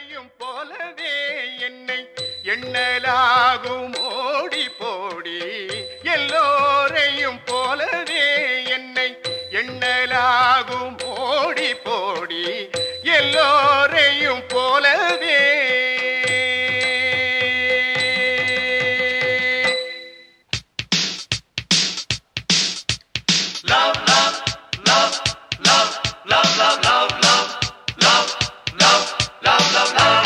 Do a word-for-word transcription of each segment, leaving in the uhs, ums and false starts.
எல்லோரையும் போலவே என்னை எண்ணலாகும் ஓடி போடி எல்லோரையும் போலவே என்னை எண்ணலாகும் ஓடி போடி எல்லோரையும் போலவே love love love love love love love love love love love love love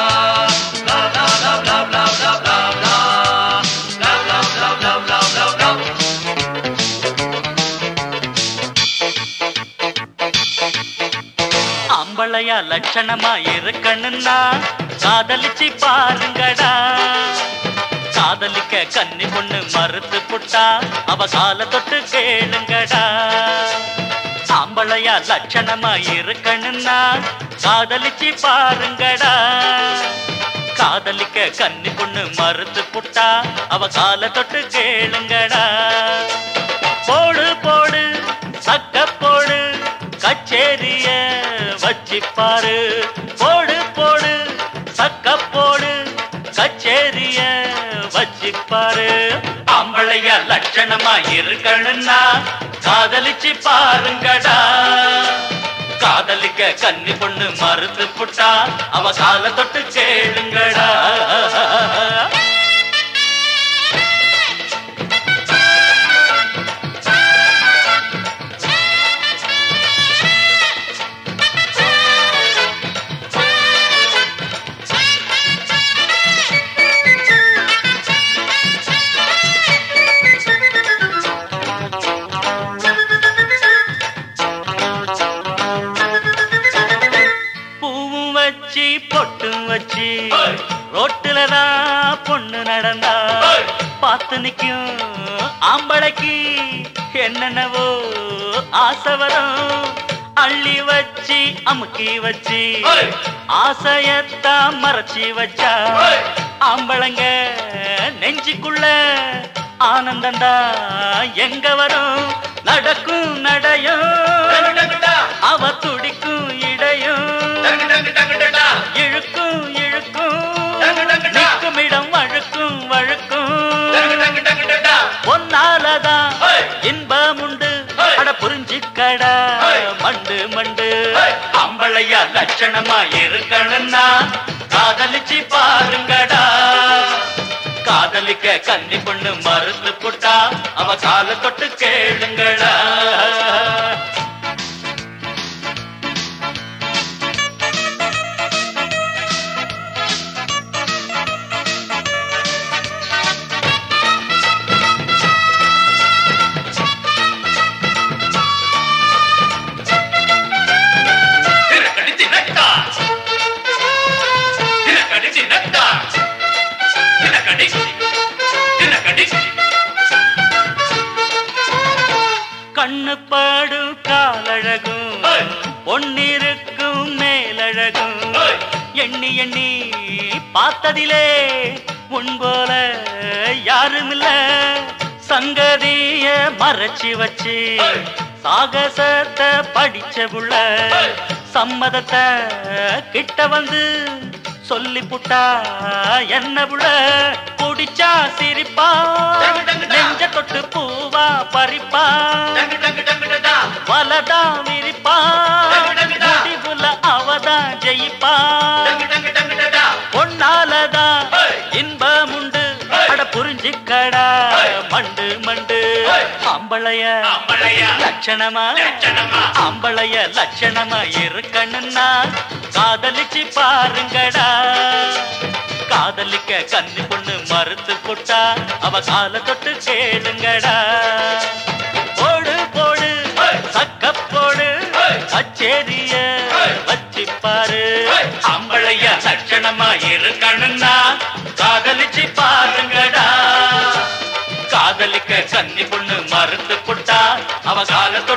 அம்பளையா லட்சணமா இருக்கணும்னா காதலிச்சு பாருங்கடா. காதலிக்க கன்னி பொண்ணு மறுத்து புட்டா அவ கால தொட்டு கேளுங்கடா. அம்பளையா லட்சணமா இருக்கணும்னா காதலிச்சு பாருங்கடா. காதலிக்க கன்னி பொண்ணு மறுத்து புட்டா அவ கால தொட்டு கேளுங்கடா. போடு போடு சக்க போடு கச்சேரிய வச்சிப்பாரு. போடு போடு சக்க போடு கச்சேரிய வச்சிப்பாரு. அம்பளைய லட்சணமா இருக்கணும்னா காதலிச்சு பாருங்கடா. காதலிக்க கன்னி பொண்ணு மறுத்து புட்டா அவ கால தொட்டு கேளுங்கடா. பொட்டும் வச்சு ரோட்டுலதான் பொண்ணு நடந்தா பார்த்து நிக்கும் ஆம்பளைக்கு என்னென்னவோ ஆசை வரும். அள்ளி வச்சு அமுக்கி வச்சு ஆசையத்தான் மறைச்சி வச்சா ஆம்பளைங்க நெஞ்சுக்குள்ள ஆனந்தந்தா எங்க வரும். நடக்கும் நடையும் அவ துடிக்கும் இடையும் இழுக்கும் இழுக்கும் நிற்கும் இடம் வழுக்கும் வழுக்கும். ஒன்னாலதான் இன்பம் உண்டு அட புரிஞ்சுக்கடா மண்டு மண்டு. அம்பளையா லட்சணமா இருக்கணும்னா காதலிச்சு பாருங்கடா. காதலிக்க கன்னி பொண்ணு மறுத்து புட்டா அவ கால தொட்டு கேளுங்கடா. கண்ணு பாடும் காலழகும் பொன்னிருக்கும் மேலழகும் எண்ணி எண்ணி பார்த்ததிலே முன்போல யாருமில்ல. சங்கதிய மறைச்சி வச்சு சாகசத்தை படிச்ச புள்ள சம்மதத்தை கிட்ட வந்து சொல்லி புட்டா என்ன புள்ள. குடிச்சா சிரிப்பா நெஞ்ச தொட்டு பூவா பறிப்பா வலதா விரிப்பா முடிவுல அவதான் ஜெயிப்பா. பொன்னாலதான் இன்பம் உண்டு அட புரிஞ்சுக்கடா மண்டு மண்டு. அம்பளைய லட்சணமா அம்பளைய லட்சணமா இருக்கணும்னா காதலிச்சு பாருங்கடா. காதலிக்க கன்னி பொண்ணு மறுத்து புட்டா அவ கால தொட்டு கேளுங்கடா. போடு போடு சக்க போடு கச்சேரிய வச்சிப்பாரு. அம்பளைய லட்சணமா இருக்கணும்னா காதலிச்சு பாருங்கடா. காதலிக்க கன்னி பொண்ணு மறுத்து புட்டா அவ கால